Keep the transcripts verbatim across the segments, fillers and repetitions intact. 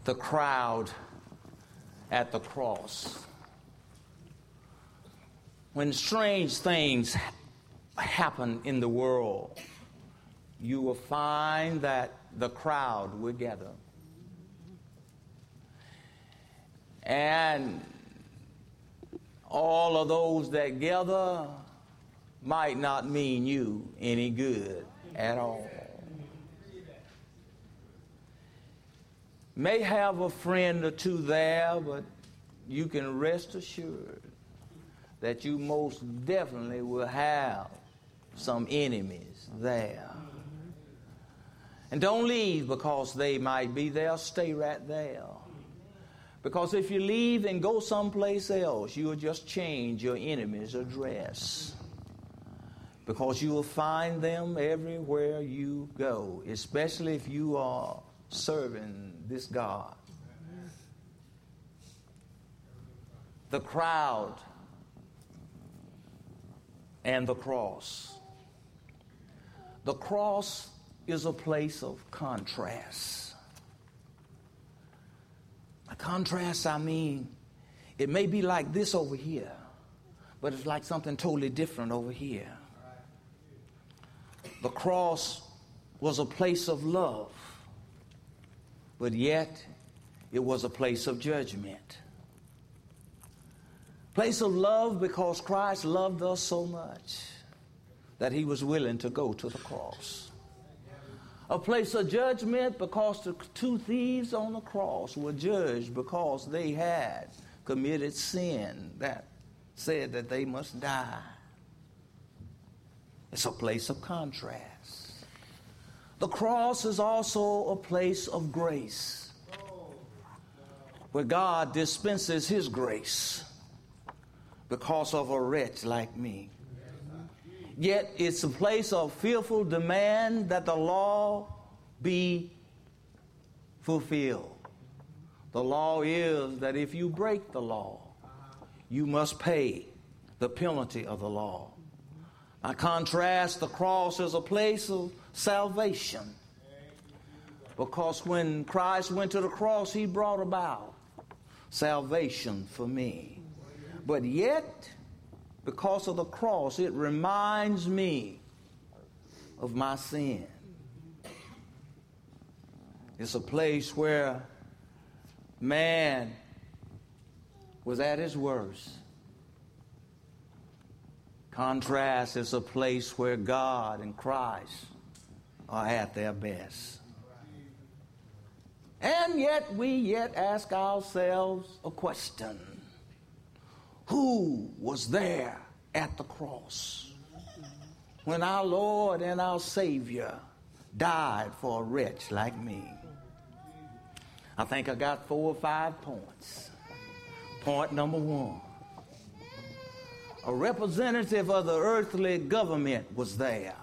the crowd at the cross. When strange things happen in the world, you will find that the crowd will gather. And all of those that gather might not mean you any good at all. May have a friend or two there, but you can rest assured that you most definitely will have some enemies there. And don't leave because they might be there. Stay right there. Because if you leave and go someplace else, you will just change your enemy's address. Because you will find them everywhere you go, especially if you are serving this God. The crowd and the cross. The cross is a place of contrast. By contrast, I mean, it may be like this over here, but it's like something totally different over here. The cross was a place of love, but yet it was a place of judgment. Place of love because Christ loved us so much that he was willing to go to the cross. A place of judgment because the two thieves on the cross were judged because they had committed sin that said that they must die. It's a place of contrast. The cross is also a place of grace, where God dispenses his grace because of a wretch like me. Yet it's a place of fearful demand that the law be fulfilled. The law is that if you break the law, you must pay the penalty of the law. By contrast, the cross is a place of salvation, because when Christ went to the cross, he brought about salvation for me. But yet, because of the cross, it reminds me of my sin. It's a place where man was at his worst. Contrast is a place where God and Christ are at their best. And yet we yet ask ourselves a question. Who was there at the cross when our Lord and our Savior died for a wretch like me? I think I got four or five points. Point number one. A representative of the earthly government was there.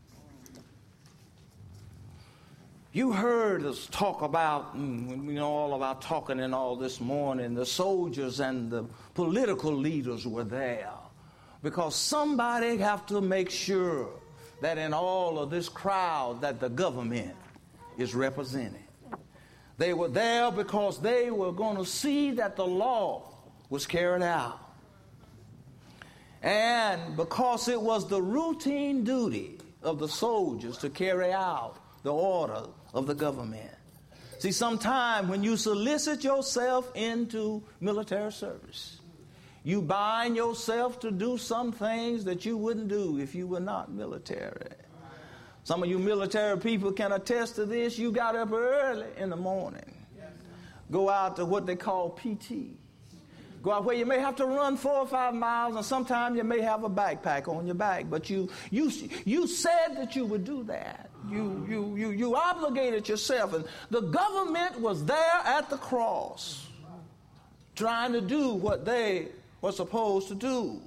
You heard us talk about, we know all about talking and all this morning, the soldiers and the political leaders were there. Because somebody have to make sure that in all of this crowd that the government is represented. They were there because they were going to see that the law was carried out. And because it was the routine duty of the soldiers to carry out the order of the government. See, sometime when you solicit yourself into military service, you bind yourself to do some things that you wouldn't do if you were not military. Some of you military people can attest to this. You got up early in the morning, go out to what they call P T. Go out where you may have to run four or five miles, and sometimes you may have a backpack on your back. But you you you said that you would do that. You you you you obligated yourself, and the government was there at the cross, trying to do what they were supposed to do.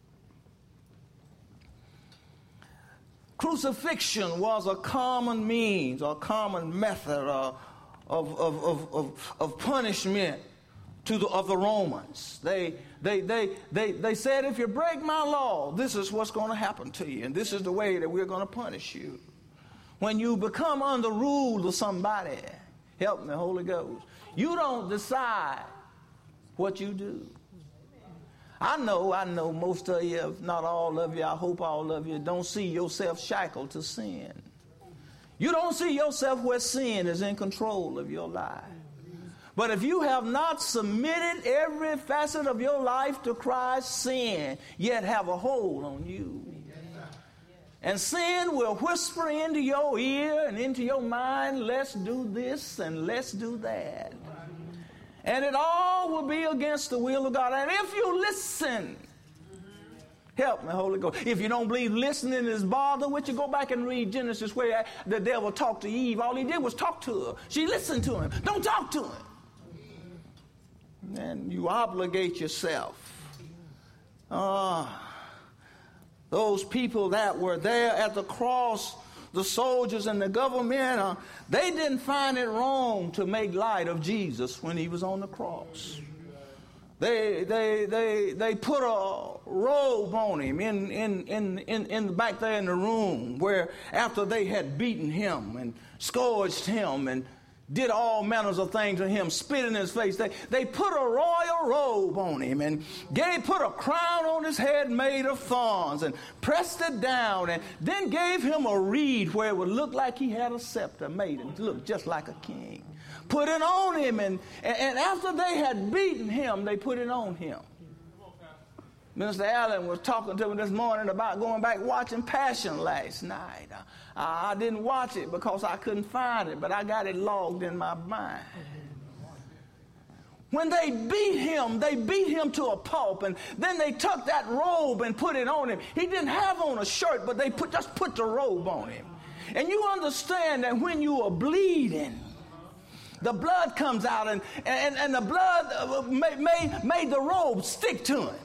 Crucifixion was a common means, or a common method of of of of, of, of punishment to the of the Romans. They they they they they said, if you break my law, this is what's going to happen to you, and this is the way that we're going to punish you. When you become under rule of somebody, help me, Holy Ghost, You don't decide what you do. I know, I know most of you, if not all of you, I hope all of you, don't see yourself shackled to sin. You don't see yourself where sin is in control of your life. But if you have not submitted every facet of your life to Christ, sin yet have a hold on you. And sin will whisper into your ear and into your mind, let's do this and let's do that. And it all will be against the will of God. And if you listen, help me, Holy Ghost. If you don't believe listening is bother with you, go back and read Genesis where the devil talked to Eve. All he did was talk to her. She listened to him. Don't talk to him. And you obligate yourself. Uh, those people that were there at the cross, the soldiers and the government, uh, they didn't find it wrong to make light of Jesus when he was on the cross. They they they they put a robe on him in in in in, in back there in the room where after they had beaten him and scourged him and did all manners of things to him, spit in his face. They, they put a royal robe on him and gave, put a crown on his head made of thorns and pressed it down and then gave him a reed where it would look like he had a scepter made and look just like a king. Put it on him, and, and after they had beaten him, they put it on him. Minister Allen was talking to me this morning about going back watching Passion last night. I, I didn't watch it because I couldn't find it, but I got it logged in my mind. When they beat him, they beat him to a pulp, and then they took that robe and put it on him. He didn't have on a shirt, but they put, just put the robe on him. And you understand that when you are bleeding, the blood comes out, and, and, and the blood made, made, made the robe stick to him.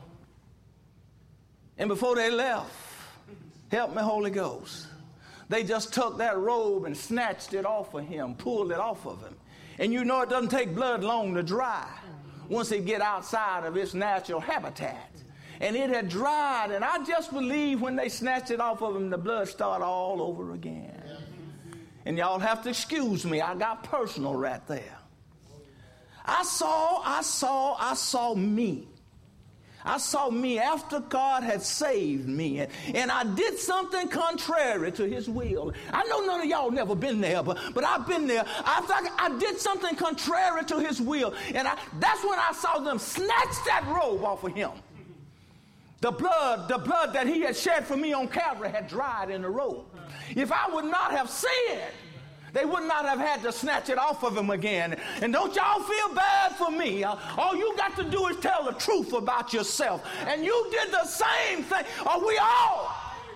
And before they left, help me, Holy Ghost, they just took that robe and snatched it off of him, pulled it off of him. And you know it doesn't take blood long to dry once it get outside of its natural habitat. And it had dried, and I just believe when they snatched it off of him, the blood started all over again. And y'all have to excuse me, I got personal right there. I saw, I saw, I saw me. I saw me after God had saved me, and, and I did something contrary to his will. I know none of y'all never been there, but, but I've been there. After I, I did something contrary to his will, and I, that's when I saw them snatch that robe off of him. The blood, the blood that he had shed for me on Calvary had dried in the robe. If I would not have sinned, they would not have had to snatch it off of him again. And don't y'all feel bad for me. All you got to do is tell the truth about yourself. And you did the same thing. Or we all.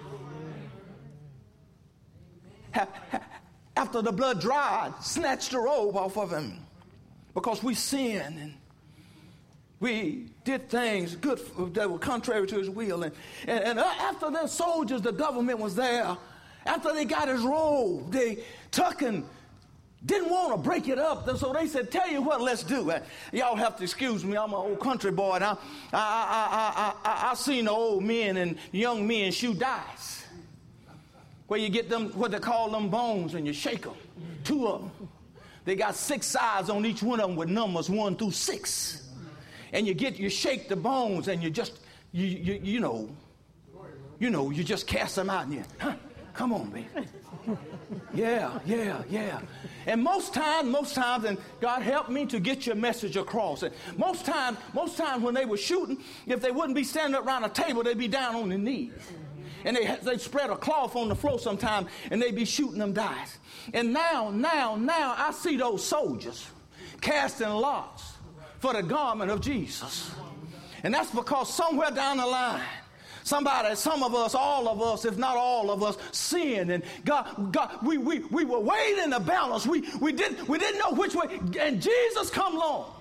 After the blood dried, snatched the robe off of him. Because we sinned and we did things good that were contrary to his will. And, and, and after the soldiers, the government was there. After they got his robe, they took and didn't want to break it up. So they said, tell you what, let's do it. Y'all have to excuse me. I'm an old country boy. And I, I, I, I, I, I seen the old men and young men shoot dice. Where you get them, what they call them bones, and you shake them. Two of them. They got six sides on each one of them with numbers one through six. And you get, you shake the bones and you just, you, you, you know, you know, you just cast them out and you, huh? Come on, baby. Yeah, yeah, yeah. And most times, most times, and God helped me to get your message across. And most times, most times when they were shooting, if they wouldn't be standing around a table, they'd be down on their knees. And they they'd spread a cloth on the floor sometime, and they'd be shooting them dice. And now, now, now, I see those soldiers casting lots for the garment of Jesus. And that's because somewhere down the line, somebody, some of us, all of us, if not all of us, sinned, and God, God, we we we were weighed in the balance. We we didn't we didn't know which way, and Jesus come along.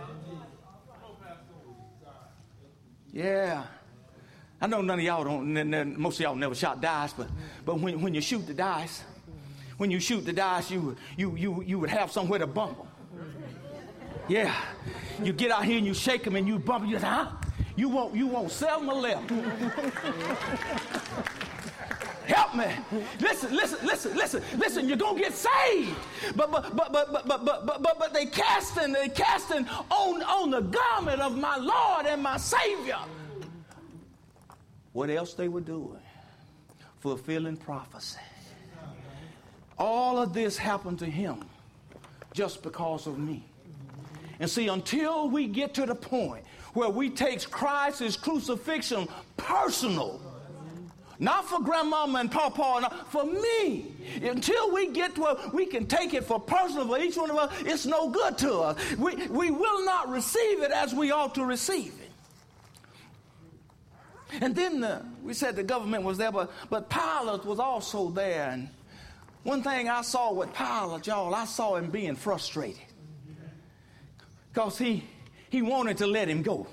Yeah, I know none of y'all don't. Most of y'all never shot dice, but but when when you shoot the dice, when you shoot the dice, you you you you would have somewhere to bump them. Yeah, you get out here and you shake them and you bump them. You say, huh? You won't, you won't seven or left. Help me. Listen, listen, listen, listen, listen. You're gonna get saved, but but but but but but but but, but, but they casting they casting on on the garment of my Lord and my Savior. What else they were doing? Fulfilling prophecy. All of this happened to him just because of me. And see, until we get to the point where we take Christ's crucifixion personal, not for grandmama and papa, not for me. Until we get to where we can take it for personal for each one of us, it's no good to us. We, we will not receive it as we ought to receive it. And then the, we said the government was there, but, but Pilate was also there. And one thing I saw with Pilate, y'all, I saw him being frustrated. Because he, he wanted to let him go.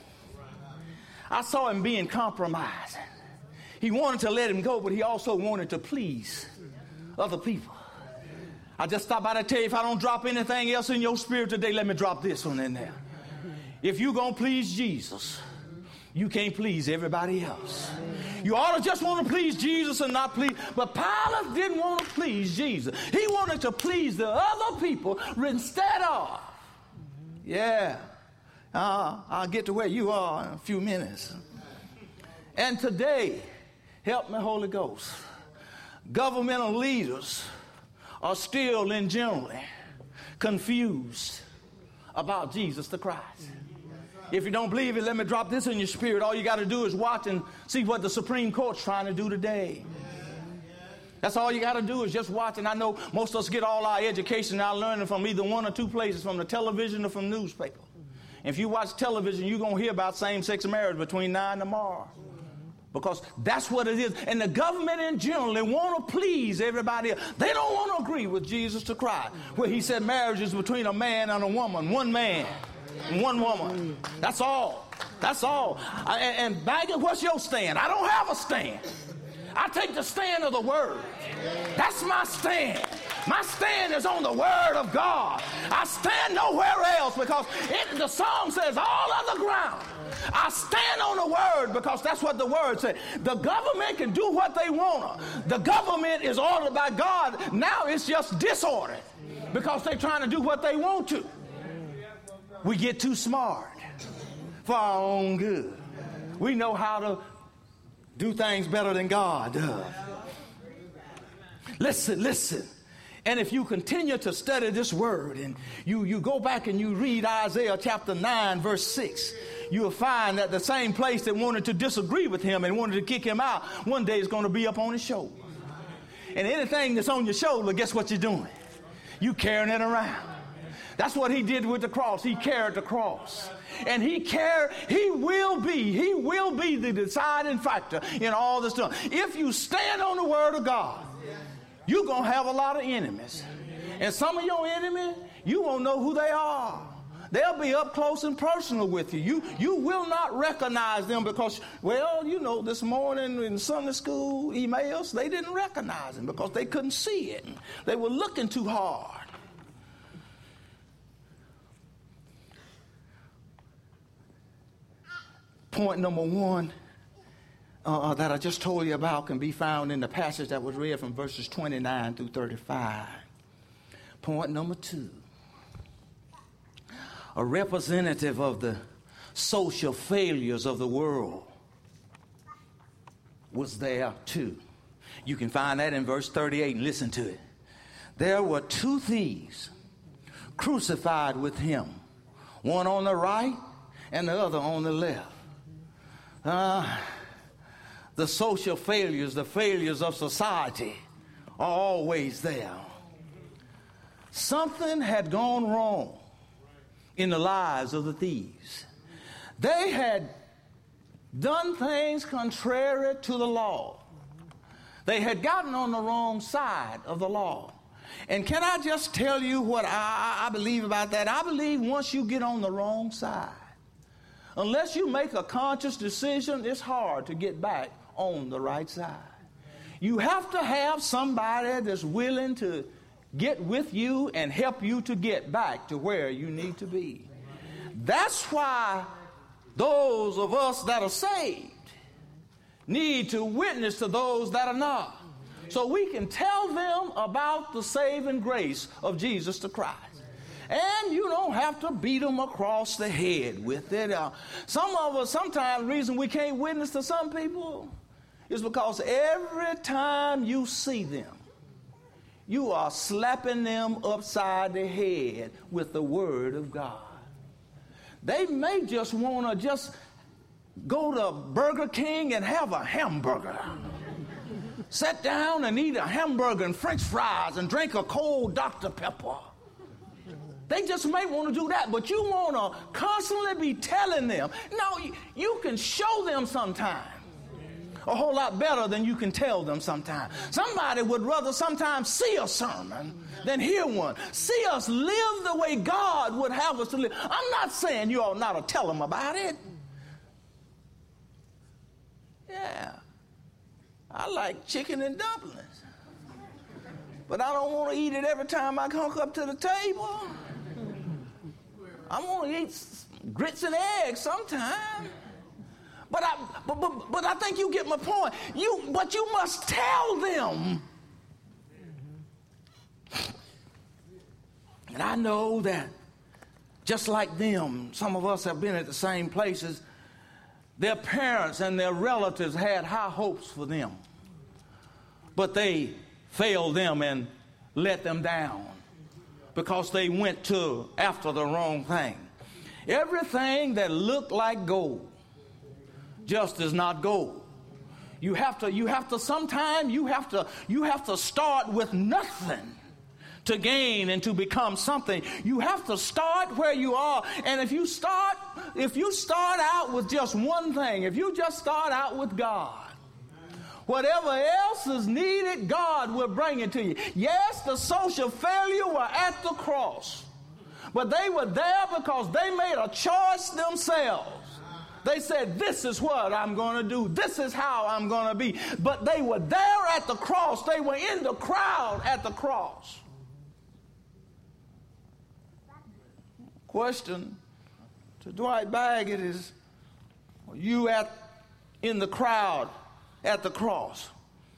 I saw him being compromised. He wanted to let him go, but he also wanted to please other people. I just stopped by to tell you, if I don't drop anything else in your spirit today, let me drop this one in there. If you're going to please Jesus, you can't please everybody else. You ought to just want to please Jesus and not please. But Pilate didn't want to please Jesus. He wanted to please the other people instead of. Yeah. Uh, I'll get to where you are in a few minutes. And today, help me, Holy Ghost, governmental leaders are still in generally confused about Jesus the Christ. If you don't believe it, let me drop this in your spirit. All you got to do is watch and see what the Supreme Court's trying to do today. That's all you got to do is just watch. And I know most of us get all our education, our learning from either one or two places, from the television or from newspaper. If you watch television, you're going to hear about same-sex marriage between now and tomorrow. Because that's what it is. And the government in general, they want to please everybody else. They don't want to agree with Jesus the Christ, where he said marriage is between a man and a woman, one man and one woman. That's all. That's all. I, and, and Baggett, what's your stand? I don't have a stand. I take the stand of the Word. That's my stand. My stand is on the Word of God. I stand nowhere else because it, the song says all other ground. I stand on the Word because that's what the Word says. The government can do what they want. The government is ordered by God. Now it's just disordered because they're trying to do what they want to. We get too smart for our own good. We know how to do things better than God does. Listen, listen. And if you continue to study this word and you, you go back and you read Isaiah chapter nine, verse six, you'll find that the same place that wanted to disagree with him and wanted to kick him out, one day is going to be up on his shoulder. And anything that's on your shoulder, guess what you're doing? You carrying it around. That's what he did with the cross. He carried the cross. And he care, he will be, he will be the deciding factor in all this stuff. If you stand on the Word of God, you're going to have a lot of enemies. And some of your enemies, you won't know who they are. They'll be up close and personal with you. You, you will not recognize them because, well, you know, this morning in Sunday school emails, they didn't recognize them because they couldn't see it. They were looking too hard. Point number one uh, that I just told you about can be found in the passage that was read from verses twenty-nine through thirty-five. Point number two. A representative of the social failures of the world was there too. You can find that in verse thirty-eight and listen to it. There were two thieves crucified with him, one on the right and the other on the left. Uh, the social failures, the failures of society are always there. Something had gone wrong in the lives of the thieves. They had done things contrary to the law. They had gotten on the wrong side of the law. And can I just tell you what I, I believe about that? I believe once you get on the wrong side, unless you make a conscious decision, it's hard to get back on the right side. You have to have somebody that's willing to get with you and help you to get back to where you need to be. That's why those of us that are saved need to witness to those that are not. so we can tell them about the saving grace of Jesus the Christ. And you don't have to beat them across the head with it. Uh, some of us, sometimes the reason we can't witness to some people is because every time you see them, you are slapping them upside the head with the word of God. They may just want to just go to Burger King and have a hamburger. Sit down and eat a hamburger and French fries and drink a cold Doctor Pepper. They just may want to do that, but you want to constantly be telling them. No, you, you can show them sometime a whole lot better than you can tell them sometimes. Somebody would rather sometimes see a sermon than hear one. See us live the way God would have us to live. I'm not saying you ought not to tell them about it. Yeah, I like chicken and dumplings, but I don't want to eat it every time I come up to the table. I want to eat grits and eggs sometime. But I, but, but, but I think you get my point. You, but you must tell them. And I know that just like them, some of us have been at the same places. Their parents and their relatives had high hopes for them, but they failed them and let them down because they went to after the wrong thing. Everything that looked like gold just is not gold. You have to, you have to sometime you have to, you have to start with nothing to gain and to become something. You have to start where you are. And if you start, if you start out with just one thing, if you just start out with God, whatever else is needed, God will bring it to you. Yes, the social failure were at the cross, but they were there because they made a choice themselves. They said, this is what I'm going to do. This is how I'm going to be. But they were there at the cross. They were in the crowd at the cross. Question to Dwight Baggett is, are you at in the crowd at the cross?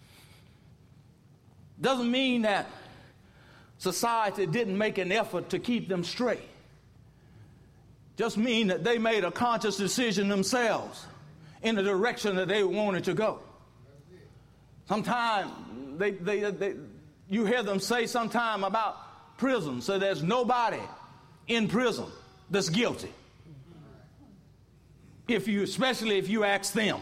Doesn't mean that society didn't make an effort to keep them straight. Just mean that they made a conscious decision themselves in the direction that they wanted to go. Sometimes they, they, they, you hear them say sometime about prison, so there's nobody in prison that's guilty. If you, especially if you ask them.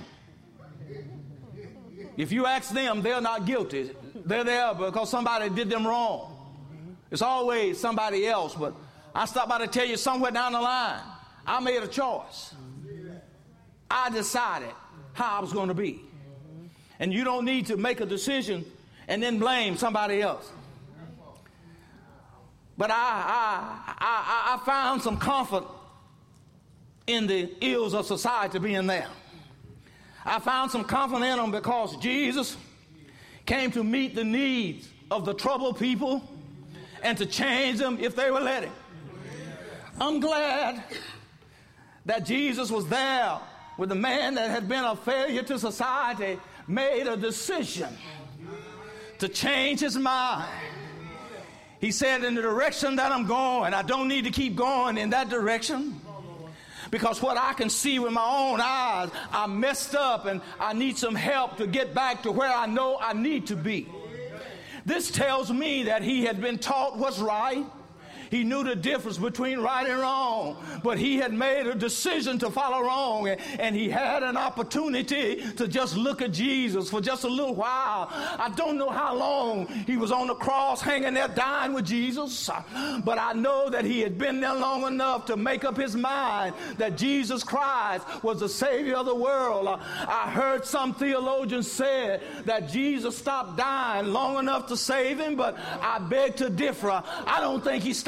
If you ask them, they're not guilty. They're there because somebody did them wrong. It's always somebody else, but I stopped by to tell you somewhere down the line, I made a choice. I decided how I was going to be. And you don't need to make a decision and then blame somebody else. But I, I, I, I found some comfort in the ills of society being there. I found some comfort in them because Jesus came to meet the needs of the troubled people and to change them if they will let him. I'm glad that Jesus was there with the man that had been a failure to society, made a decision to change his mind. He said, in the direction that I'm going, I don't need to keep going in that direction, because what I can see with my own eyes, I messed up and I need some help to get back to where I know I need to be. This tells me that he had been taught what's right. He knew the difference between right and wrong, but he had made a decision to follow wrong, and, and he had an opportunity to just look at Jesus for just a little while. I don't know how long he was on the cross hanging there dying with Jesus, but I know that he had been there long enough to make up his mind that Jesus Christ was the Savior of the world. I heard some theologians say that Jesus stopped dying long enough to save him, but I beg to differ. I don't think he stopped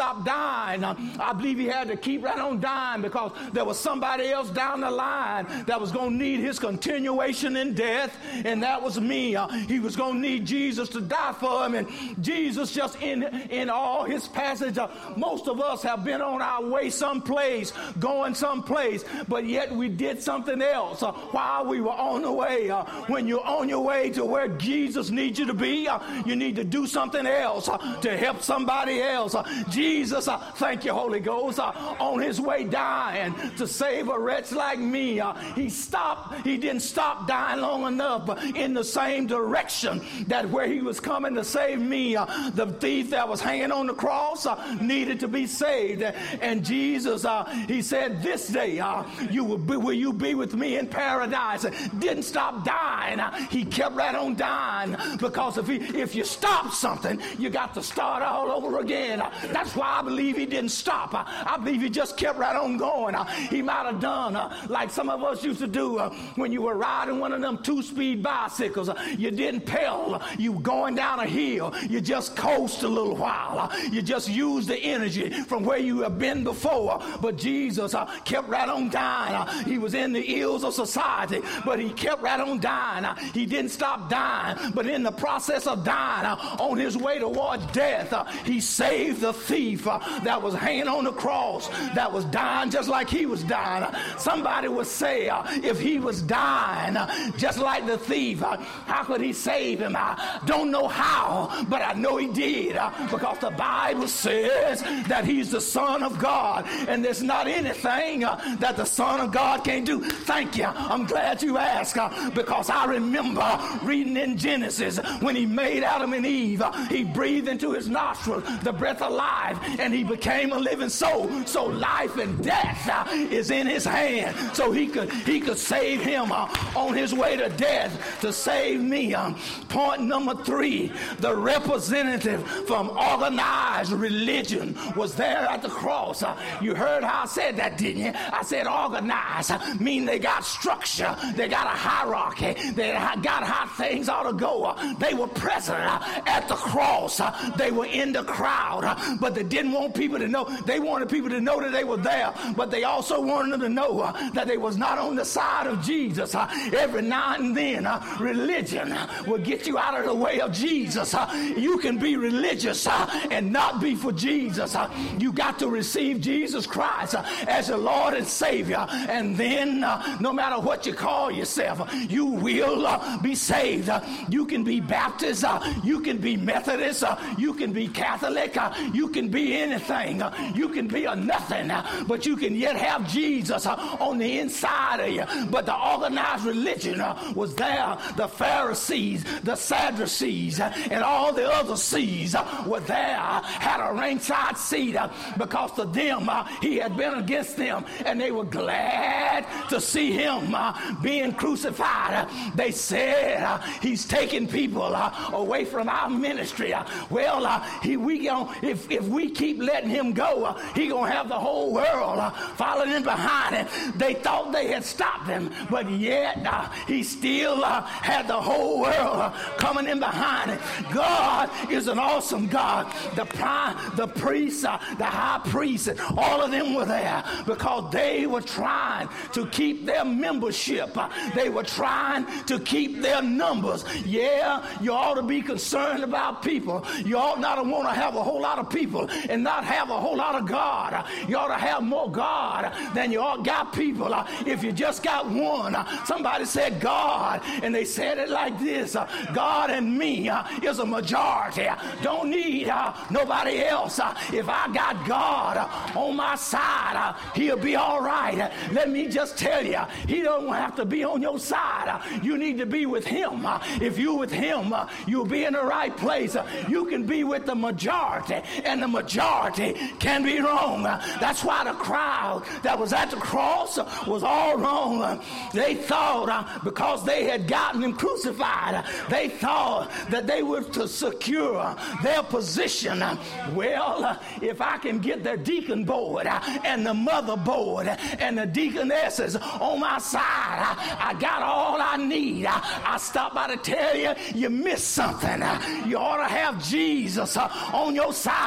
stop dying. I believe he had to keep right on dying because there was somebody else down the line that was going to need his continuation in death, and that was me. Uh, he was going to need Jesus to die for him, and Jesus just in, in all his passage, uh, most of us have been on our way someplace, going someplace, but yet we did something else uh, while we were on the way. Uh, when you're on your way to where Jesus needs you to be, uh, you need to do something else uh, to help somebody else. Uh, Jesus, uh, thank you, Holy Ghost, uh, on his way dying to save a wretch like me. Uh, he stopped, he didn't stop dying long enough, but in the same direction that where he was coming to save me, uh, the thief that was hanging on the cross uh, needed to be saved. And Jesus, uh, he said, this day uh, you will be, will you be with me in paradise? Didn't stop dying. Uh, he kept right on dying, because if he, if you stop something, you got to start all over again. Uh, that's why I believe he didn't stop. Uh, I believe he just kept right on going. Uh, he might have done uh, like some of us used to do uh, when you were riding one of them two-speed bicycles. Uh, you didn't pedal. Uh, you were going down a hill. You just coast a little while. Uh, you just use the energy from where you have been before. But Jesus uh, kept right on dying. Uh, he was in the ills of society, but he kept right on dying. Uh, he didn't stop dying, but in the process of dying, uh, on his way towards death, uh, he saved the thief uh, that was hanging on the cross, that was dying just like he was dying. Uh, somebody would say, uh, if he was dying uh, just like the thief, uh, how could he save him? I don't know how, but I know he did, uh, because the Bible says that he's the Son of God, and there's not anything uh, that the Son of God can't do. Thank you. I'm glad you asked, uh, because I remember reading in Genesis when he made Adam and Eve, uh, he breathed into his nostrils the breath of life, and he became a living soul. So life and death uh, is in his hand. So he could he could save him uh, on his way to death to save me. Um, point number three, the representative from organized religion was there at the cross. Uh, you heard how I said that, didn't you? I said organized, uh, mean they got structure, they got a hierarchy, they got how things ought to go. Uh, they were present uh, at the cross. Uh, they were in the crowd, uh, but they didn't want people to know. They wanted people to know that they were there, but they also wanted them to know uh, that they was not on the side of Jesus. Uh, every now and then, uh, religion will get you out of the way of Jesus. Uh, you can be religious uh, and not be for Jesus. Uh, you got to receive Jesus Christ uh, as your Lord and Savior, and then uh, no matter what you call yourself, you will uh, be saved. Uh, you can be Baptist, uh, you can be Methodist, uh, you can be Catholic, uh, you can be anything, uh, you can be a nothing, uh, but you can yet have Jesus uh, on the inside of you. But the organized religion uh, was there. The Pharisees, the Sadducees, uh, and all the other C's uh, were there, uh, had a ringside seat uh, because to them uh, he had been against them, and they were glad to see him uh, being crucified. Uh, they said uh, he's taking people uh, away from our ministry. Uh, well, uh, he, we gonna, if, if we keep letting him go, uh, he going to have the whole world uh, following him behind him. They thought they had stopped him, but yet uh, he still uh, had the whole world uh, coming in behind him. God is an awesome God. The, prime, the priests, uh, the high priest, all of them were there because they were trying to keep their membership. Uh, they were trying to keep their numbers. Yeah, you ought to be concerned about people. You ought not to want to have a whole lot of people and not have a whole lot of God. Uh, you ought to have more God than you ought got people. Uh, if you just got one, uh, somebody said God, and they said it like this, uh, God and me uh, is a majority. Don't need uh, nobody else. Uh, if I got God uh, on my side, uh, he'll be all right. Uh, let me just tell you, he don't have to be on your side. Uh, you need to be with him. Uh, if you're with him, uh, you'll be in the right place. Uh, you can be with the majority, and the majority can be wrong. Uh, that's why the crowd that was at the cross uh, was all wrong. Uh, they thought uh, because they had gotten him crucified, uh, they thought that they were to secure their position. Uh, well, uh, if I can get the deacon board uh, and the mother board and the deaconesses on my side, I, I got all I need. I, I stop by to tell you, you missed something. Uh, you ought to have Jesus uh, on your side. Uh,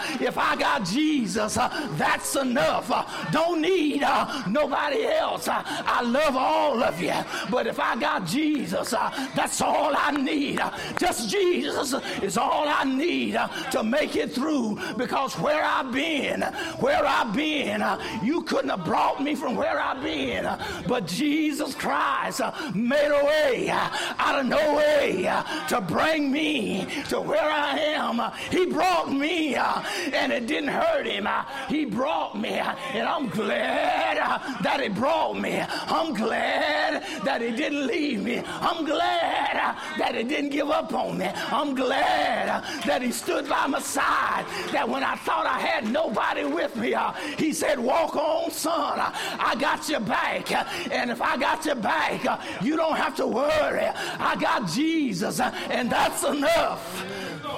if I got Jesus, uh, that's enough. Uh, don't need uh, nobody else. Uh, I love all of you, but if I got Jesus, uh, that's all I need. Uh, just Jesus is all I need uh, to make it through, because where I've been, where I've been, uh, you couldn't have brought me from where I've been, uh, but Jesus Christ uh, made a way uh, out of no way uh, to bring me to where I am. Uh, he brought me uh, and it didn't hurt him. Uh, he brought me uh, and I'm glad uh, that he brought me. I'm glad that he didn't leave me. I'm glad uh, that he didn't give up on me. I'm glad uh, that he stood by my side, that when I thought I had nobody with me, uh, he said, walk on, son. Uh, I got your back. Uh, and if I got your back, uh, you don't have to worry. I got Jesus, uh, and that's enough.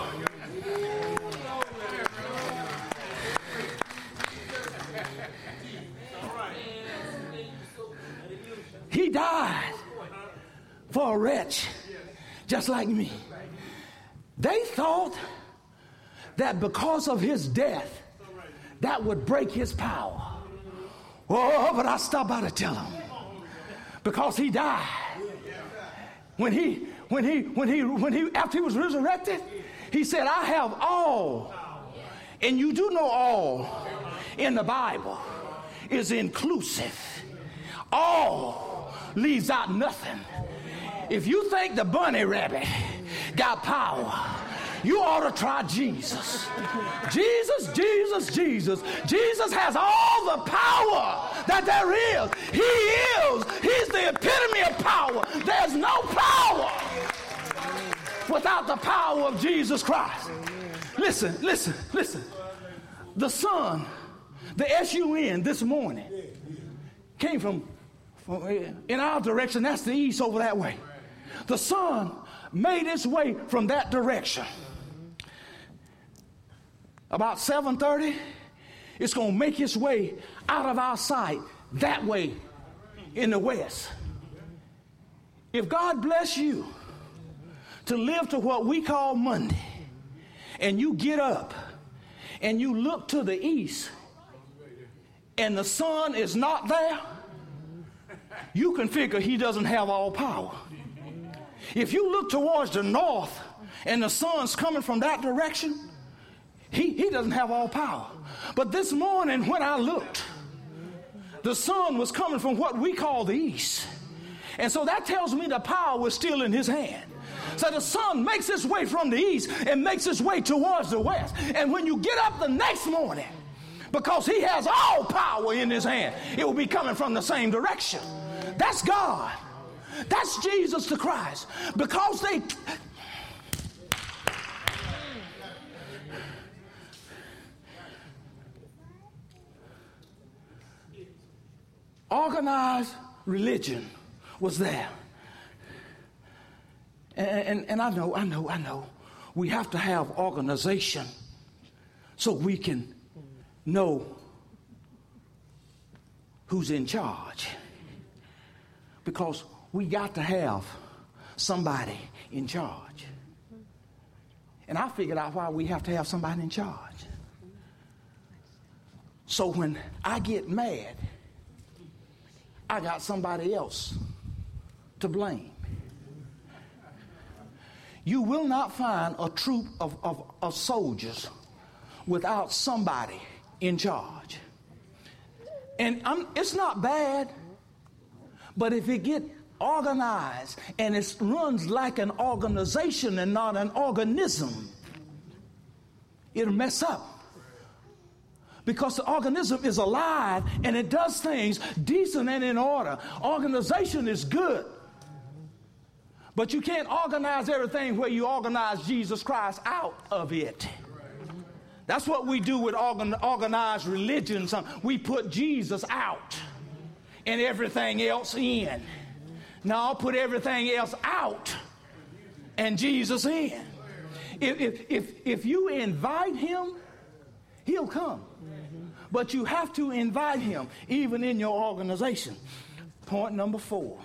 He died for a wretch just like me. They thought that because of his death, that would break his power. Oh, but I stopped by to tell him, because he died. When he, when he, when he, when he, after he was resurrected, he said, I have all. And you do know all in the Bible is inclusive. All leaves out nothing. If you think the bunny rabbit got power, you ought to try Jesus. Jesus, Jesus, Jesus. Jesus has all the power that there is. He is. He's the epitome of power. There's no power without the power of Jesus Christ. Listen, listen, listen. The sun, the S U N this morning, came from, from in our direction. That's the east over that way. The sun made its way from that direction. About seven thirty, it's going to make its way out of our sight that way in the west. If God bless you to live to what we call Monday, and you get up and you look to the east and the sun is not there, you can figure he doesn't have all power. If you look towards the north and the sun's coming from that direction, he, he doesn't have all power. But this morning when I looked, the sun was coming from what we call the east. And so that tells me the power was still in his hand. So the sun makes its way from the east and makes its way towards the west. And when you get up the next morning, because he has all power in his hand, it will be coming from the same direction. That's God. That's Jesus the Christ. Because they... organized religion was there. And, and, and I know, I know, I know. We have to have organization so we can know who's in charge. Because we got to have somebody in charge. And I figured out why we have to have somebody in charge. So when I get mad, I got somebody else to blame. You will not find a troop of, of, of soldiers without somebody in charge. And I'm, it's not bad, but if it get organized and it runs like an organization and not an organism, it'll mess up. Because the organism is alive and it does things decent and in order. Organization is good. But you can't organize everything where you organize Jesus Christ out of it. That's what we do with organ- organized religion. We put Jesus out and everything else in. Now put everything else out and Jesus in. If, if, if, if you invite him, he'll come. But you have to invite him, even in your organization. Point number four.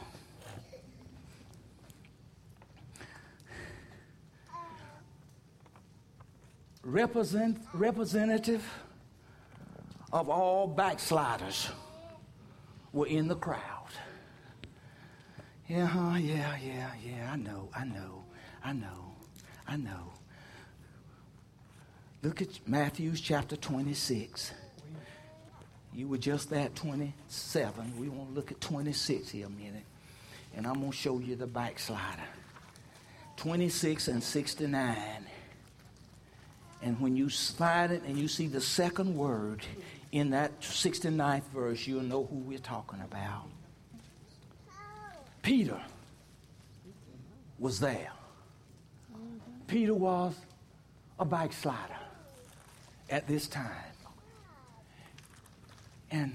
represent, representative of all backsliders were in the crowd. Yeah, huh, yeah, yeah, yeah, I know, I know, I know, I know. Look at Matthew chapter twenty-six. You were just at twenty-seven. We want to look at twenty-six here a minute. And I'm going to show you the backslider. twenty-six and sixty-nine. And when you find it and you see the second word in that sixty-ninth verse, you'll know who we're talking about. Peter was there. Peter was a backslider at this time. And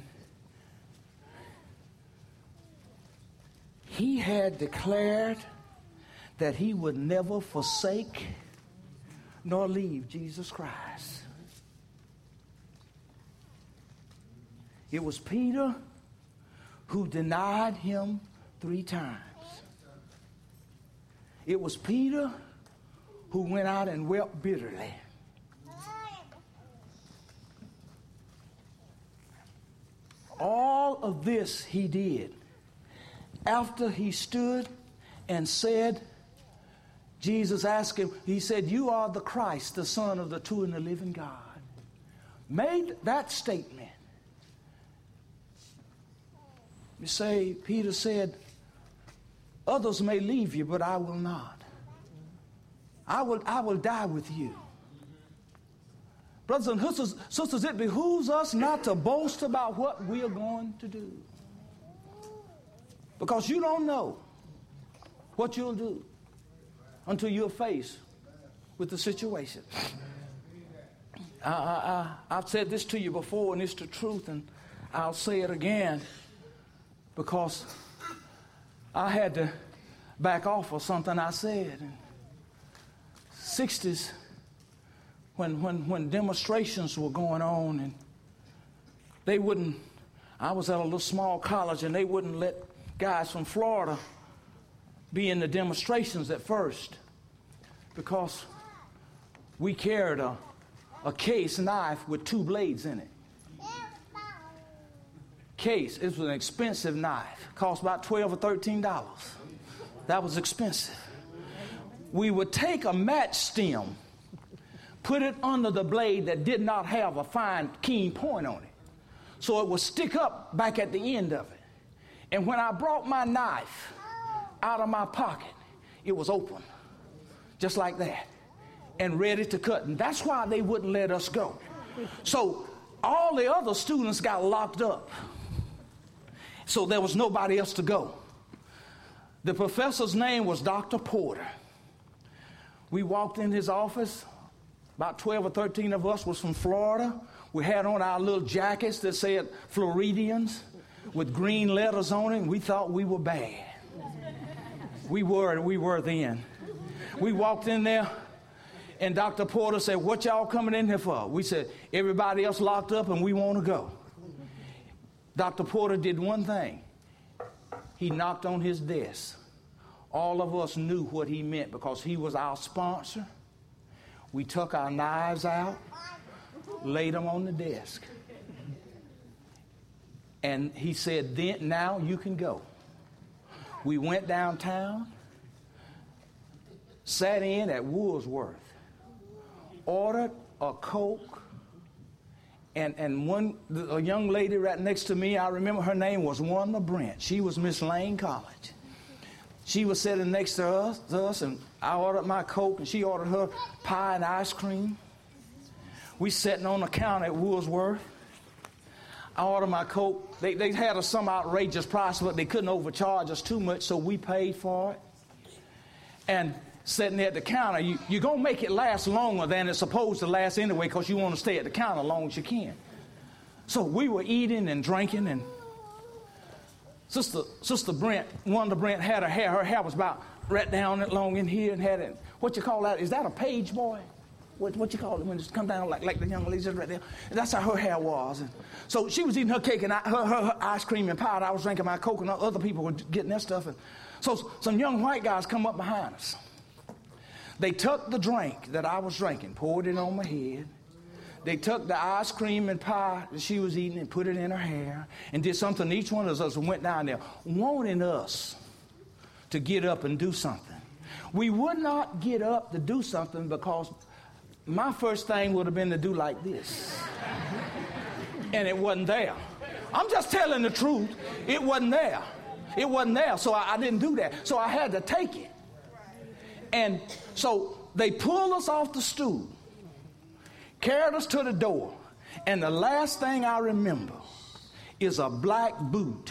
he had declared that he would never forsake nor leave Jesus Christ. It was Peter who denied him three times. It was Peter who went out and wept bitterly. All of this he did after he stood and said, Jesus asked him, he said, you are the Christ, the Son of the true and the living God. Made that statement. You say, Peter said, others may leave you, but I will not. I will, I will die with you. Brothers and sisters, sisters, it behooves us not to boast about what we are going to do. Because you don't know what you'll do until you're faced with the situation. I, I, I, I've said this to you before, and it's the truth, and I'll say it again because I had to back off of something I said. In sixties, when, when, when demonstrations were going on, and they wouldn't, I was at a little small college, and they wouldn't let guys from Florida be in the demonstrations at first because we carried a, a case knife with two blades in it. Case, it was an expensive knife. Cost about twelve or thirteen dollars. That was expensive. We would take a match stem, put it under the blade that did not have a fine, keen point on it, so it would stick up back at the end of it. And when I brought my knife out of my pocket, it was open, just like that, and ready to cut. And that's why they wouldn't let us go. So all the other students got locked up. So there was nobody else to go. The professor's name was Doctor Porter. We walked in his office. About twelve or thirteen of us was from Florida. We had on our little jackets that said Floridians with green letters on it, and we thought we were bad. We were, we were then. We walked in there, and Doctor Porter said, what y'all coming in here for? We said, everybody else locked up, and we want to go. Doctor Porter did one thing. He knocked on his desk. All of us knew what he meant because he was our sponsor. We took our knives out, laid them on the desk. And he said, then, now you can go. We went downtown, sat in at Woolworth, ordered a Coke, and, and one a young lady right next to me, I remember her name was Wanda Brent. She was Miss Lane College. She was sitting next to us, to us, and I ordered my Coke, and she ordered her pie and ice cream. We sitting on the counter at Woolworth. I ordered my Coke. They, they had us some outrageous price, but they couldn't overcharge us too much, so we paid for it. And sitting there at the counter, you, you're going to make it last longer than it's supposed to last anyway because you want to stay at the counter as long as you can. So we were eating and drinking, and Sister Sister Brent, Wanda Brent, had her hair. Her hair was about right down that long in here and had it. What you call that? Is that a page boy? What, what you call it when it come down like, like the young lady just right there? And that's how her hair was. And so she was eating her cake and I, her, her, her ice cream and pie. And I was drinking my Coke, and other people were getting their stuff. And so some young white guys come up behind us. They took the drink that I was drinking, poured it on my head. They took the ice cream and pie that she was eating and put it in her hair and did something to each one of us and went down there wanting us to get up and do something. We would not get up to do something because my first thing would have been to do like this. And it wasn't there. I'm just telling the truth. It wasn't there. It wasn't there. So I, I didn't do that. So I had to take it. And so they pulled us off the stool, carried us to the door. And the last thing I remember is a black boot.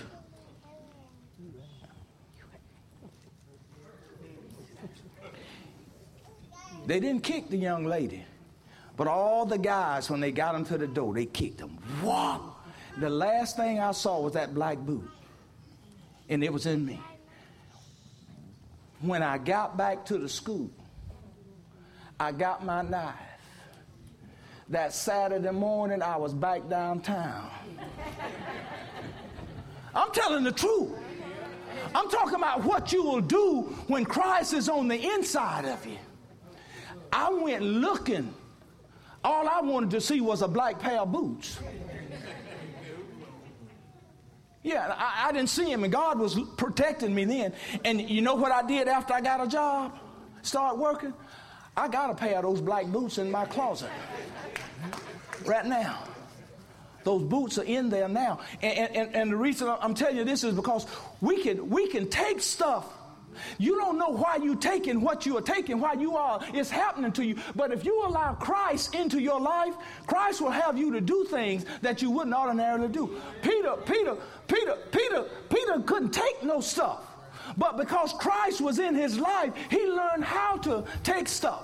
They didn't kick the young lady, but all the guys, when they got them to the door, they kicked them. Wow! The last thing I saw was that black boot, and it was in me. When I got back to the school, I got my knife. That Saturday morning, I was back downtown. I'm telling the truth. I'm talking about what you will do when Christ is on the inside of you. I went looking. All I wanted to see was a black pair of boots. Yeah, I, I didn't see him, and God was protecting me then. And you know what I did after I got a job? Start working? I got a pair of those black boots in my closet right now. Those boots are in there now. And, and, and the reason I'm telling you this is because we can, we can take stuff. You don't know why you're taking what you are taking, why you are, it's happening to you. But if you allow Christ into your life, Christ will have you to do things that you wouldn't ordinarily do. Peter, Peter, Peter, Peter, Peter couldn't take no stuff. But because Christ was in his life, he learned how to take stuff.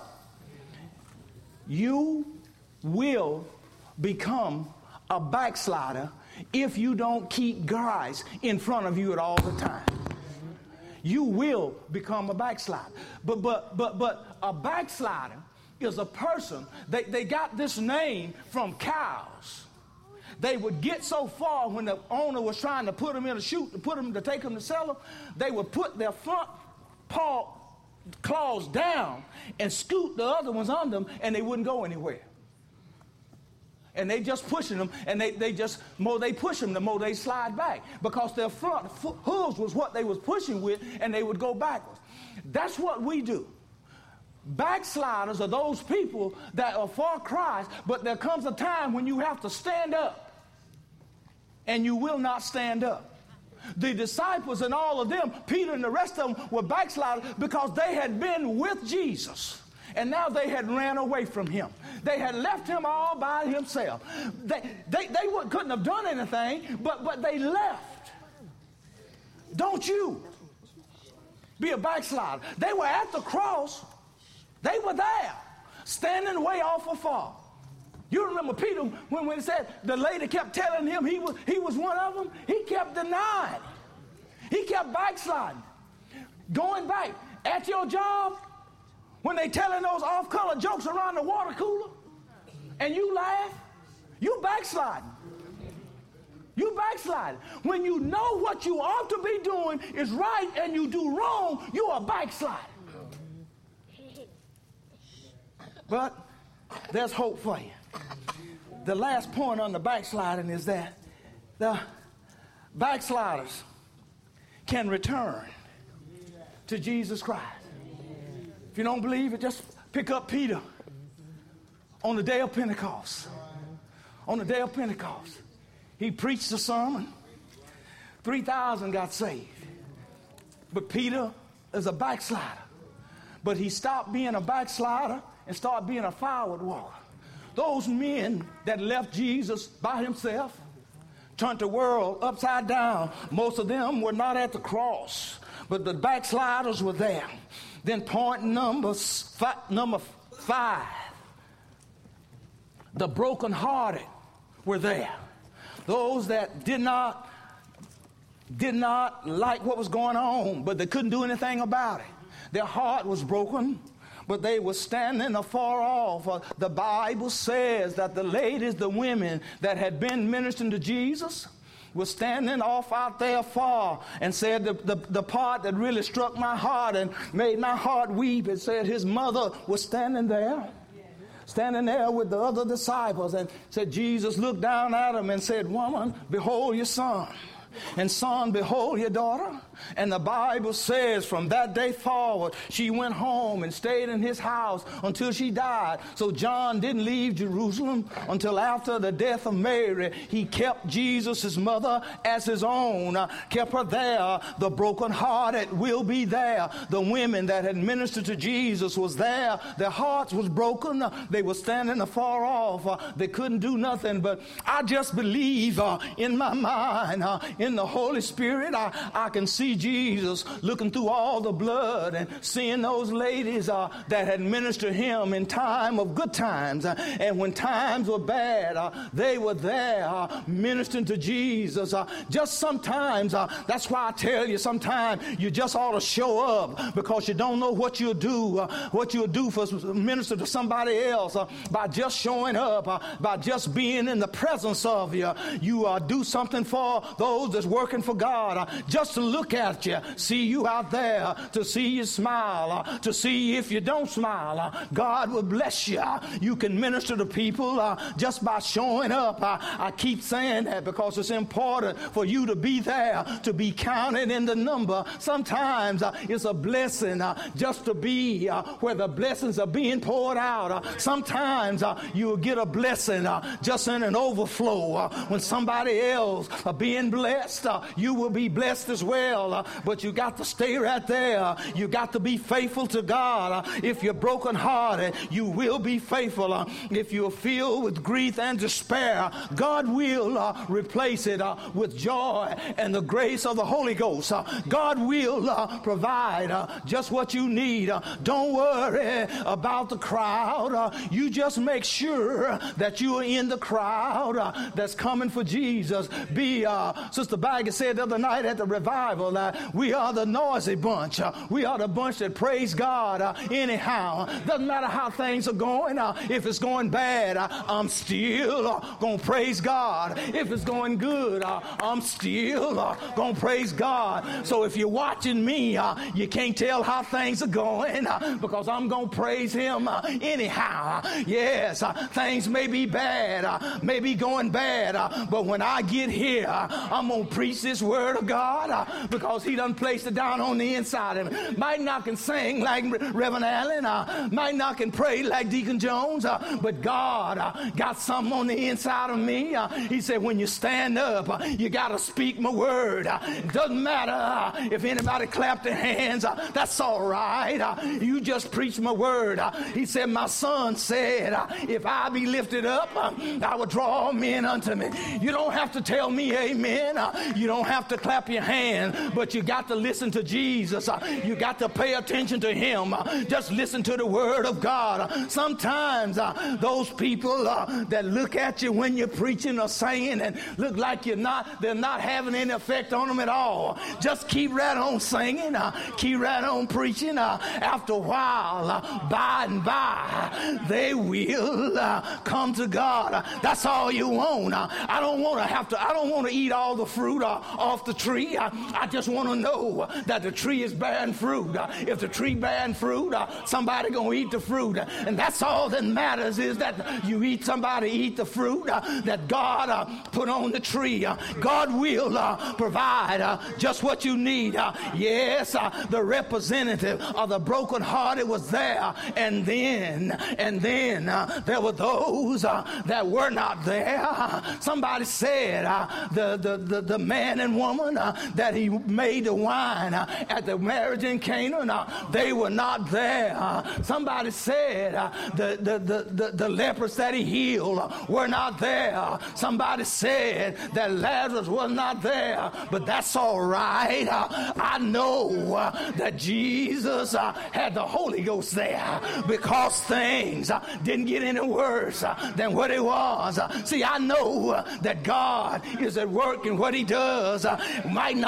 You will become a backslider if you don't keep Christ in front of you at all the time. You will become a backslider. But but but but a backslider is a person, they, they got this name from cows. They would get so far when the owner was trying to put them in a chute, to put them to take them to sell them, they would put their front paw claws down and scoot the other ones on them, and they wouldn't go anywhere. And they just pushing them, and they, they just, the more they push them, the more they slide back. Because their front hooves was what they was pushing with, and they would go backwards. That's what we do. Backsliders are those people that are for Christ, but there comes a time when you have to stand up, and you will not stand up. The disciples and all of them, Peter and the rest of them, were backsliders because they had been with Jesus. And now they had ran away from him. They had left him all by himself. They, they, they couldn't have done anything, but, but they left. Don't you be a backslider. They were at the cross. They were there, standing way off afar. You remember Peter when, when he said the lady kept telling him he was, he was one of them? He kept denying. He kept backsliding. Going back at your job, when they telling those off-color jokes around the water cooler, and you laugh, you backsliding. You backsliding. When you know what you ought to be doing is right and you do wrong, you are backsliding. But there's hope for you. The last point on the backsliding is that the backsliders can return to Jesus Christ. If you don't believe it, just pick up Peter on the day of Pentecost. On the day of Pentecost, he preached a sermon. three thousand got saved. But Peter is a backslider. But he stopped being a backslider and started being a forward walker. Those men that left Jesus by himself, turned the world upside down, most of them were not at the cross, but the backsliders were there. Then point number five, number five, the brokenhearted were there. Those that did not, did not like what was going on, but they couldn't do anything about it. Their heart was broken, but they were standing afar off. The Bible says that the ladies, the women that had been ministering to Jesus, was standing off out there far and said the, the, the part that really struck my heart and made my heart weep. It said his mother was standing there. Standing there with the other disciples, and said, Jesus looked down at him and said, woman, behold your son. And son, behold your daughter. And the Bible says from that day forward, she went home and stayed in his house until she died. So John didn't leave Jerusalem until after the death of Mary. He kept Jesus, his mother, as his own, uh, kept her there. The brokenhearted will be there. The women that had ministered to Jesus was there. Their hearts was broken. Uh, they were standing afar off. Uh, they couldn't do nothing. But I just believe uh, in my mind, uh, in the Holy Spirit, I, I can see Jesus looking through all the blood and seeing those ladies uh, that had ministered him in time of good times. Uh, and when times were bad, uh, they were there uh, ministering to Jesus. Uh, just sometimes, uh, that's why I tell you, sometimes you just ought to show up, because you don't know what you'll do, uh, what you'll do for minister to somebody else uh, by just showing up, uh, by just being in the presence of you. You uh, do something for those that's working for God, uh, just to look at you, see you out there, to see you smile, uh, to see if you don't smile, uh, God will bless you. You can minister to people uh, just by showing up. Uh, I keep saying that because it's important for you to be there, to be counted in the number. Sometimes uh, it's a blessing uh, just to be uh, where the blessings are being poured out. Uh, sometimes uh, you will get a blessing uh, just in an overflow. Uh, when somebody else are being blessed, Uh, you will be blessed as well. Uh, but you got to stay right there. You got to be faithful to God. Uh, if you're brokenhearted, you will be faithful. Uh, if you're filled with grief and despair, God will uh, replace it uh, with joy and the grace of the Holy Ghost. Uh, God will uh, provide uh, just what you need. Uh, don't worry about the crowd. Uh, you just make sure that you are in the crowd uh, that's coming for Jesus. Be uh, Sister Baggett said the other night at the revival, uh, we are the noisy bunch. Uh, we are the bunch that praise God uh, anyhow. Doesn't matter how things are going. Uh, if it's going bad, uh, I'm still uh, going to praise God. If it's going good, uh, I'm still uh, going to praise God. So if you're watching me, uh, you can't tell how things are going uh, because I'm going to praise him uh, anyhow. Yes, uh, things may be bad, uh, may be going bad, uh, but when I get here, uh, I'm going to preach this word of God uh, because he done placed it down on the inside of me. Might not can sing like Reverend Allen, uh, might not can pray like Deacon Jones, uh, but God uh, got something on the inside of me. Uh, he said, when you stand up, uh, you got to speak my word. Uh, it doesn't matter uh, if anybody clapped their hands. Uh, that's all right. Uh, you just preach my word. Uh, he said, my son said, uh, if I be lifted up, uh, I will draw men unto me. You don't have to tell me amen. Uh, you don't have to clap your hand, but you got to listen to Jesus. Uh, you got to pay attention to him. Uh, just listen to the word of God. Uh, sometimes uh, those people uh, that look at you when you're preaching or saying and look like you're not, they're not having any effect on them at all. Just keep right on singing. Uh, keep right on preaching. Uh, after a while, uh, by and by, they will uh, come to God. Uh, that's all you want. Uh, I don't want to have to, I don't want to eat all the fruit uh, off the tree. Uh, I just want to know that the tree is bearing fruit. Uh, if the tree bearing fruit, uh, somebody going to eat the fruit. Uh, and that's all that matters, is that you eat, somebody eat the fruit uh, that God uh, put on the tree. Uh, God will uh, provide uh, just what you need. Uh, yes, uh, the representative of the brokenhearted was there. And then, and then uh, there were those uh, that were not there. Uh, somebody said uh, the, the, the, the man and woman uh, that he made the wine uh, at the marriage in Canaan, uh, they were not there. Uh, somebody said uh, the, the, the, the, the lepers that he healed uh, were not there. Uh, somebody said that Lazarus was not there, but that's all right. Uh, I know uh, that Jesus uh, had the Holy Ghost there because things uh, didn't get any worse uh, than what it was. Uh, see, I know uh, that God is at work in what he does. Uh, might not like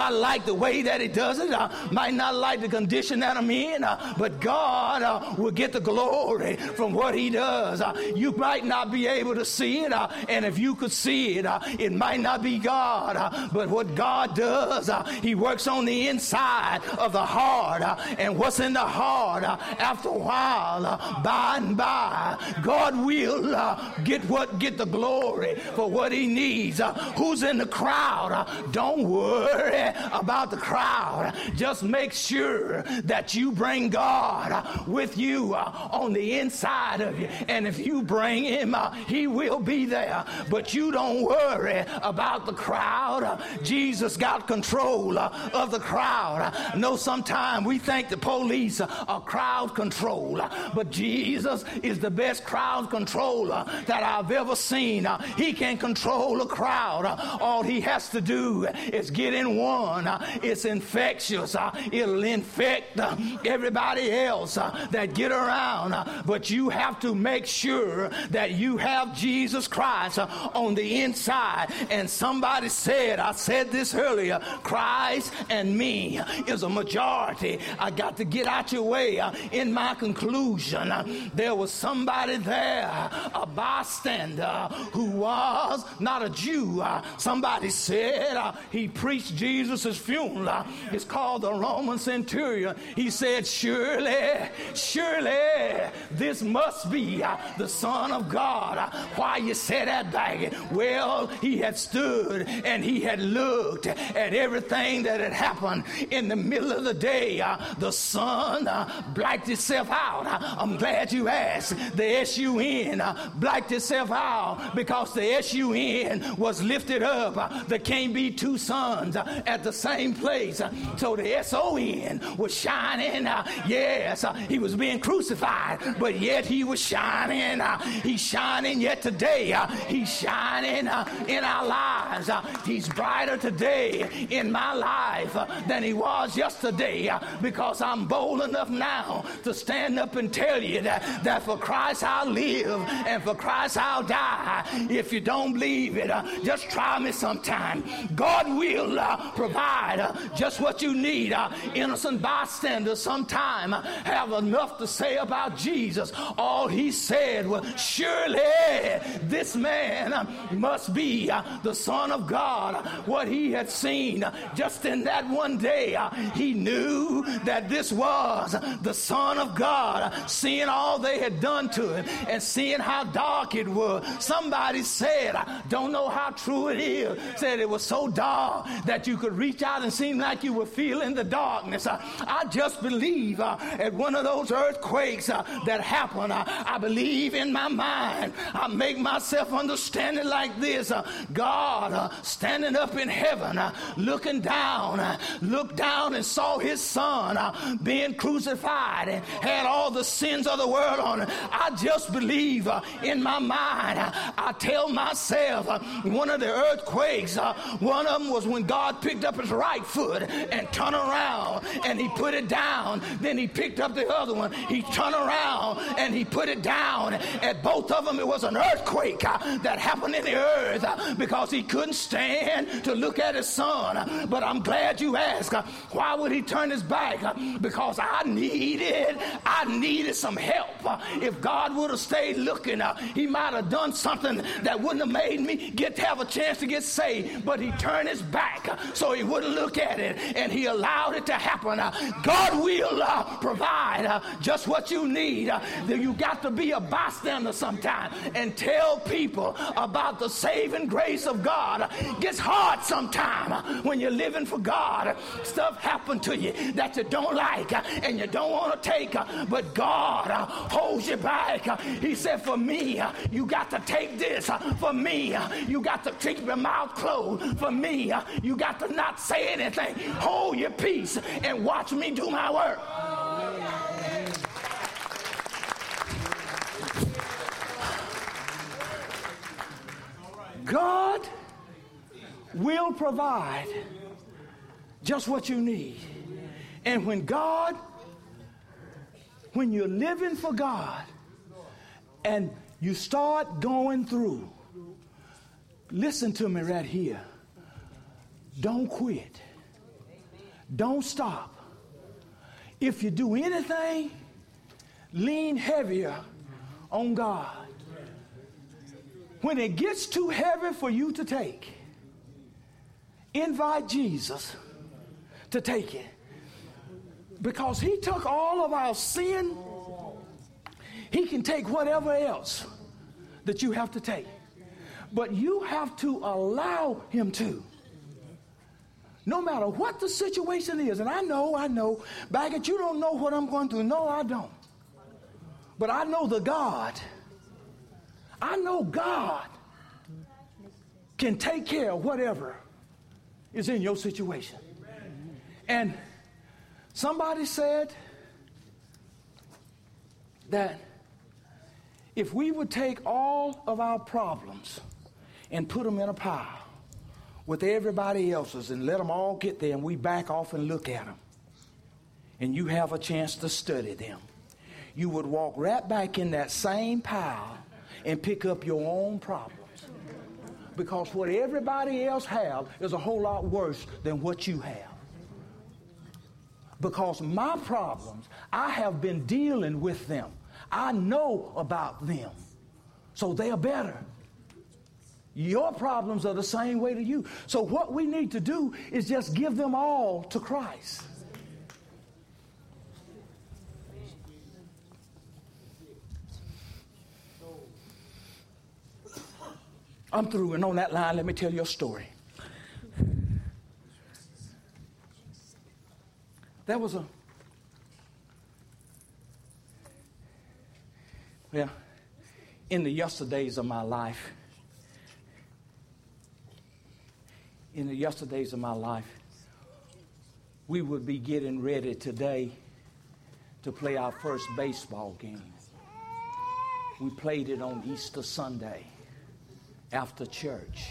like the way that he does it, uh, might not like the condition that I'm in, uh, but God uh, will get the glory from what he does. Uh, you might not be able to see it, uh, and if you could see it, uh, it might not be God, uh, but what God does, uh, he works on the inside of the heart, uh, and what's in the heart, uh, after a while, uh, by and by, God will uh, get what get the glory for what he needs. Uh, who's in the crowd? Uh, don't worry about the crowd. Just make sure that you bring God uh, with you uh, on the inside of you, and if you bring him, uh, he will be there. But you don't worry about the crowd. Uh, Jesus got control uh, of the crowd. Uh, I know sometimes we think the police uh, are crowd control, uh, but Jesus is the best crowd controller that I've ever seen. Uh, he can control a crowd. Uh, all he has to do is get in one. Uh, it's infectious. Uh, it'll infect uh, everybody else uh, that get around. Uh, but you have to make sure that you have Jesus Christ uh, on the inside. And somebody said, I said this earlier, Christ and me is a majority. I got to get out your way. Uh, in my conclusion, uh, there was somebody there, a bystander, who was not a Jew. Uh, somebody said uh, he preached Jesus' funeral. Uh, it's called the Roman centurion. He said, surely, surely, this must be uh, the Son of God. Uh, why you say that, Baggy? Well, he had stood and he had looked at everything that had happened in the middle of the day. Uh, the sun uh, blacked itself out. Uh, I'm glad you asked. The S U N uh, blacked itself out because the S U N was lifted up. Uh, there can't be two suns uh, at the same place. Uh, so the S O N was shining. Uh, yes, uh, he was being crucified, but yet he was shining. Uh, he's shining yet today. Uh, he's shining uh, in our lives. Uh, he's brighter today in my life uh, than he was yesterday, uh, because I'm bold enough now to stand up and tell you that, that for Christ I'll live and for Christ I'll die. If you don't believe it, uh, just try me sometime. God will uh, provide uh, just what you need. Uh, innocent bystanders sometime uh, have enough to say about Jesus. All he said was, surely this man uh, must be uh, the Son of God. What he had seen uh, just in that one day, uh, he knew that this was the Son of God. Seeing all they had done to him and seeing how dark it was. Somebody said, I don't know how true it is, said it was so dark that you could reach out and seem like you were feeling the darkness. Uh, I just believe uh, at one of those earthquakes uh, that happened, uh, I believe in my mind, I make myself understand it like this. Uh, God uh, standing up in heaven, uh, looking down, uh, looked down and saw his Son uh, being crucified and had all the sins of the world on it. I just believe uh, in my mind, uh, I tell myself, uh, one of the earthquakes, uh, one of them was when God picked up his right foot and turned around and he put it down. Then he picked up the other one. He turned around and he put it down. At both of them, it was an earthquake uh, that happened in the earth uh, because he couldn't stand to look at his Son. Uh, but I'm glad you asked. Uh, why would he turn his back? Uh, because I needed, I needed some help. Uh, if God would have stayed looking, uh, he might have done something that wouldn't have made me get to have a chance to get saved. But he turned his back uh, so he wouldn't look at it, and he allowed it to happen. Uh, God will uh, provide uh, just what you need. Uh, you got to be a bystander sometime and tell people about the saving grace of God. Uh, it gets hard sometime uh, when you're living for God. Uh, stuff happened to you that you don't like uh, and you don't want to take, uh, but God uh, holds you back. Uh, he said, for me, uh, you got to take this. Uh, for me, uh, you got to keep your mouth closed. For me, uh, you got to not say anything. Hold your peace and watch me do my work. God will provide just what you need. And when God, when you're living for God and you start going through, listen to me right here. Don't quit. Don't stop. If you do anything, lean heavier on God. When it gets too heavy for you to take, invite Jesus to take it. Because he took all of our sin, he can take whatever else that you have to take. But you have to allow him to. No matter what the situation is, and I know, I know, Baggett, you don't know what I'm going through. No, I don't. But I know the God. I know God can take care of whatever is in your situation. And somebody said that if we would take all of our problems and put them in a pile with everybody else's and let them all get there and we back off and look at them and you have a chance to study them, you would walk right back in that same pile and pick up your own problems. Because what everybody else have is a whole lot worse than what you have. Because my problems, I have been dealing with them. I know about them. So they are better. Your problems are the same way to you. So what we need to do is just give them all to Christ. I'm through, and on that line, let me tell you a story. There was a, well, in the yesterdays of my life, in the yesterdays of my life, we would be getting ready today to play our first baseball game. We played it on Easter Sunday after church.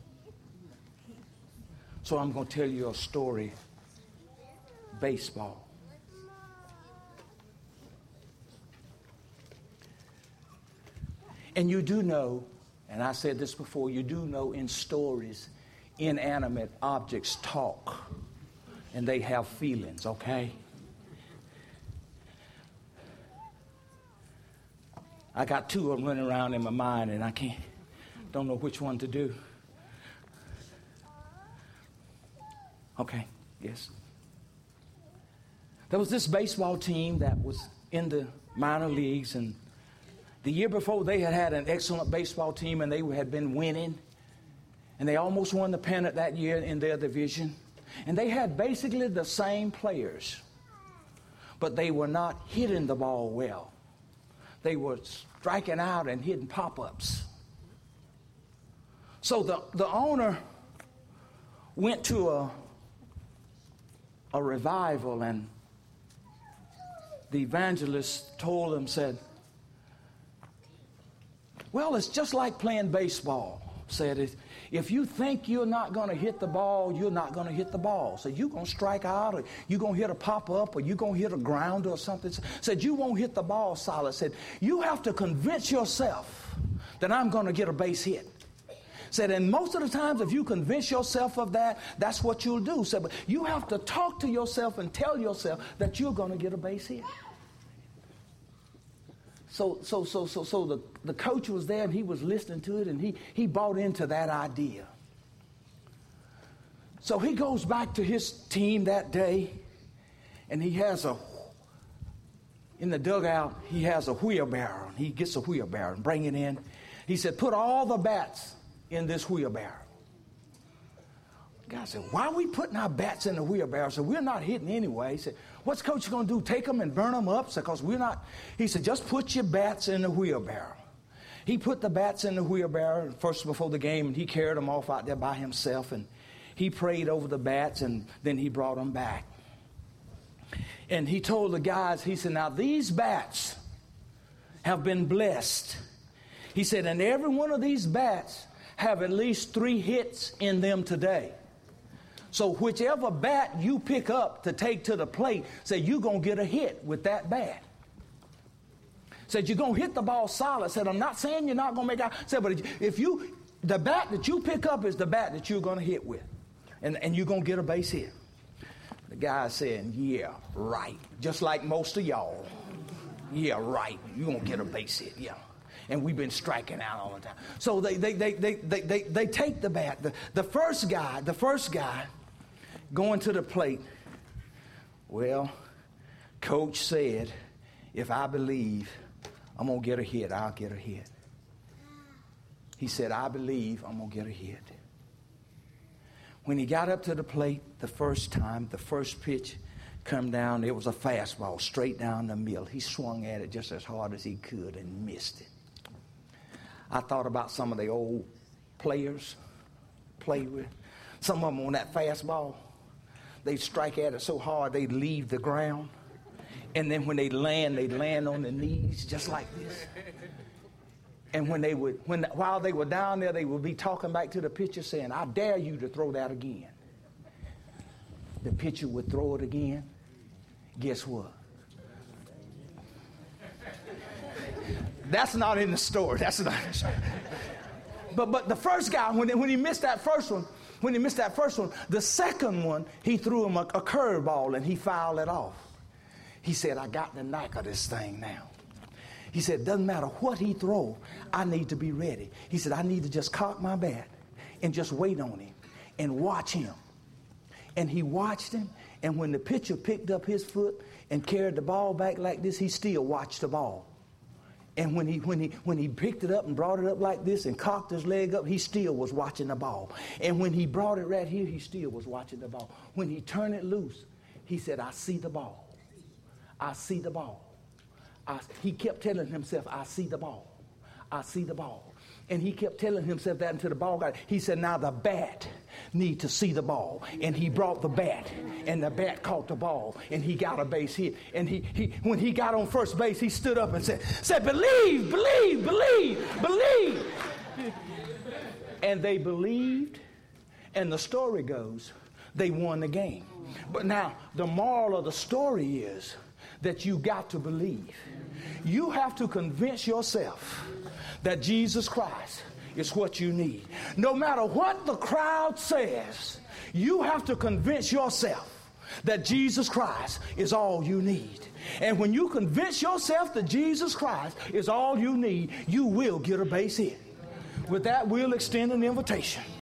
So I'm going to tell you a story. Baseball. And you do know, and I said this before, you do know in stories, inanimate objects talk and they have feelings, okay? I got two of them running around in my mind and I can't, don't know which one to do. Okay, yes. There was this baseball team that was in the minor leagues, and the year before they had had an excellent baseball team and they had been winning, and they almost won the pennant that year in their division. And they had basically the same players, but they were not hitting the ball well. They were striking out and hitting pop-ups. So the, the owner went to a, a revival, and the evangelist told him, said, well, it's just like playing baseball. Said, it, if you think you're not going to hit the ball, you're not going to hit the ball. Said, you're going to strike out, or you're going to hit a pop-up, or you're going to hit a grounder or something. Said, you won't hit the ball solid. Said, you have to convince yourself that I'm going to get a base hit. Said, and most of the times if you convince yourself of that, that's what you'll do. Said, but you have to talk to yourself and tell yourself that you're going to get a base hit. So so so so so the, the coach was there and he was listening to it, and he, he bought into that idea. So he goes back to his team that day, and he has a, in the dugout, he has a wheelbarrow. He gets a wheelbarrow and bring it in. He said, put all the bats in this wheelbarrow. The guy said, why are we putting our bats in the wheelbarrow? So we're not hitting anyway. He said, what's coach going to do? Take them and burn them up? Because we're not. He said, just put your bats in the wheelbarrow. He put the bats in the wheelbarrow first before the game, and he carried them off out there by himself, and he prayed over the bats, and then he brought them back. And he told the guys, he said, now these bats have been blessed. He said, and every one of these bats have at least three hits in them today. So whichever bat you pick up to take to the plate, say you're going to get a hit with that bat. Said you're going to hit the ball solid. Said, I'm not saying you're not going to make out. Said, but if you, the bat that you pick up is the bat that you're going to hit with. And, and you're going to get a base hit. The guy saying, yeah, right. Just like most of y'all. Yeah, right. You're going to get a base hit, yeah. And we've been striking out all the time. So they they they they they they, they take the bat. The, the first guy, the first guy going to the plate. Well, coach said, if I believe I'm going to get a hit, I'll get a hit. He said, I believe I'm going to get a hit. When he got up to the plate the first time, the first pitch come down, it was a fastball straight down the middle. He swung at it just as hard as he could and missed it. I thought about some of the old players played with. Some of them on that fastball, they'd strike at it so hard they'd leave the ground. And then when they land, they'd land on their knees just like this. And when they would, when while they were down there, they would be talking back to the pitcher saying, I dare you to throw that again. The pitcher would throw it again. Guess what? That's not in the story. That's not in the story. But but the first guy, when, when he missed that first one, when he missed that first one, the second one, he threw him a, a curveball and he fouled it off. He said, I got the knack of this thing now. He said, doesn't matter what he throw, I need to be ready. He said, I need to just cock my bat and just wait on him and watch him. And he watched him, and when the pitcher picked up his foot and carried the ball back like this, he still watched the ball. And when he when he when he picked it up and brought it up like this and cocked his leg up, he still was watching the ball. And when he brought it right here, he still was watching the ball. When he turned it loose, he said, I see the ball. I see the ball. I, he kept telling himself, I see the ball. I see the ball. And he kept telling himself that until the ball got, he said, now the bat need to see the ball. And he brought the bat, and the bat caught the ball, and he got a base hit. And he, he when he got on first base, he stood up and said, said, believe, believe, believe, believe. And they believed, and the story goes, they won the game. But now, the moral of the story is that you got to believe. You have to convince yourself that Jesus Christ is what you need. No matter what the crowd says, you have to convince yourself that Jesus Christ is all you need. And when you convince yourself that Jesus Christ is all you need, you will get a base hit. With that, we'll extend an invitation.